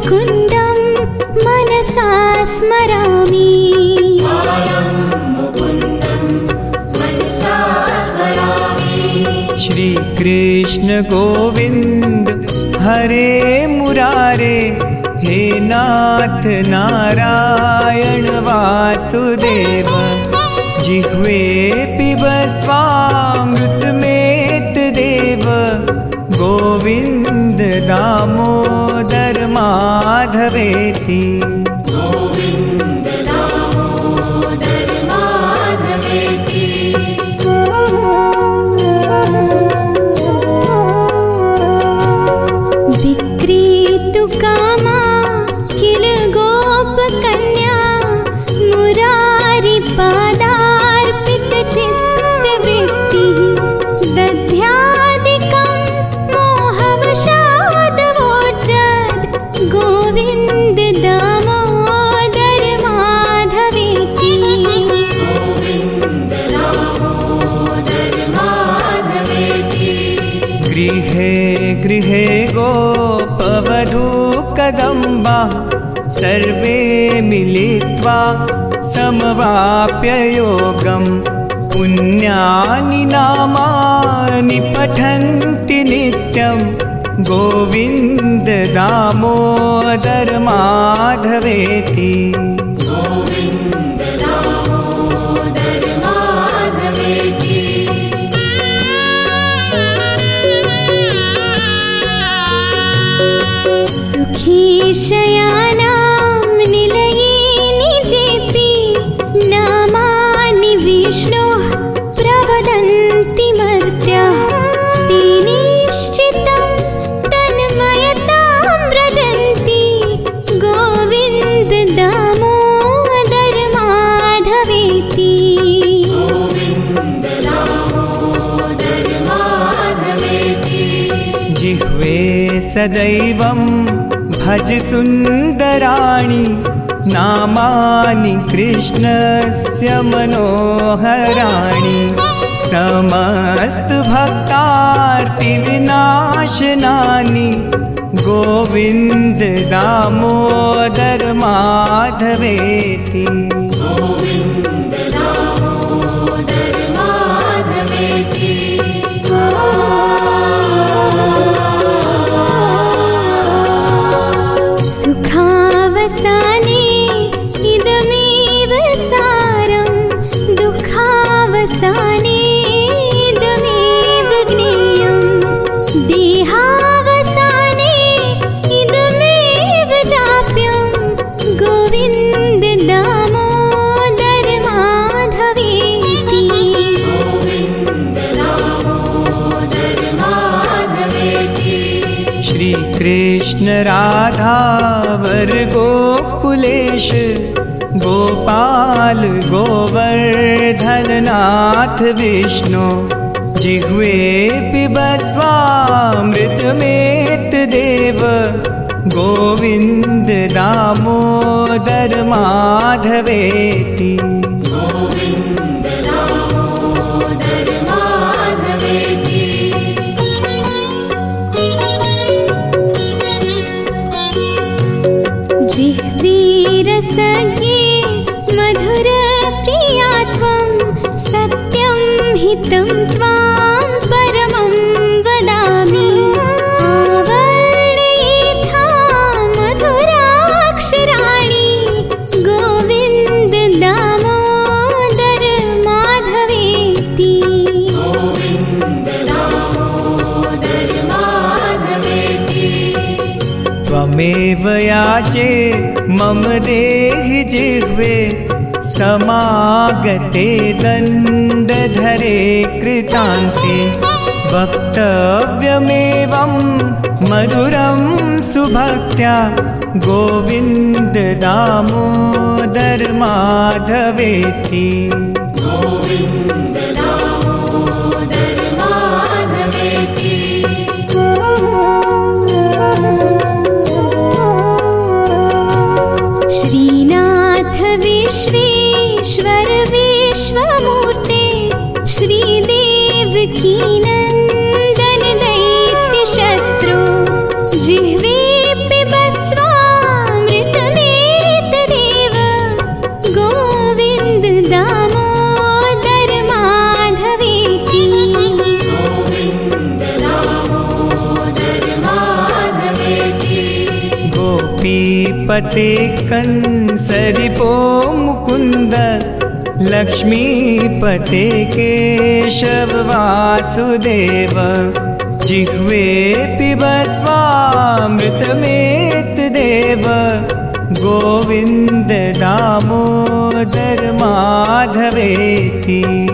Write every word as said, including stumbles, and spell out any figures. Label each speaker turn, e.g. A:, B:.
A: मुकुन्दं मनसा स्मरामि।
B: श्री कृष्ण गोविंद हरे मुरारे, हे नाथ नारायण वासुदेव। जिह्वे पिब स्वामृतमेत देव, गोविंद दामोदर माधवेति।
A: विक्रीतु कामा किल गोपकन्या, मुरारी पादार्पित चित्तवृत्तिः। दध्यादिकं मोहवशादवोचद्, गोविन्द दामोदर माधवेति।
B: गृहे गृहे गोपवधू कदम्बा, सर्वे मिलित्वा समवाप्य योगम्। पुण्यानि नामानि पठन्ति नित्यं, गोविन्द दामोदर माधवेति।
A: सुखी शयानां निलयेनि जेपि, नामानि विष्णोः प्रवदन्ति मर्त्याः। ते निश्चितं तन्मयतां व्रजन्ति, गोविन्द दामोदर माधवेति।
B: जिह्वे सदैवं भज सुन्दराणि, नामानि कृष्णस्य मनोहराणि। समस्त भक्तार्तिविनाशनानि, गोविन्द दामोदर माधवेति।
A: सुखावसाने इदमेव सारं, दुःखावसाने इदमेव ज्ञेयं। देहावसाने इदमेव जाप्यं, गोविन्द दामोदर माधवेति।
B: श्री कृष्ण राधा वर गोकुलेश, गोपाल गोवर्धननाथ विष्णु। जिह्वे पिब स्वामृतमेत देव, गोविन्द दामोदर माधवेति।
A: जिह्वीरसज्ञे मधुरप्रिया त्वं, सत्यं हितं त्वां परमं वदामि। आवर्णयेथा मधुराक्षराणि, गोविन्द दामोदर माधवेति।
B: त्वमेव याचे मम देहि जिह्वे, समागते दण्डधरे कृतान्ते। वक्तव्यमेवं मधुरं सुभक्त्या, गोविन्द दामोदर माधवेति।
A: श्रीनाथ विश्वेश्वर विश्वमूर्ते, श्रीदेवकी नन्दन दैत्यशत्रो। जिह्वे पिब स्वामृतमेत
B: गोपीपते कंसरिपो मुकुंद लक्ष्मीपते केशव वासुदेव जिह्वे पिबस्वामृतमेतदेव गोविन्द दामोदर माधवेति।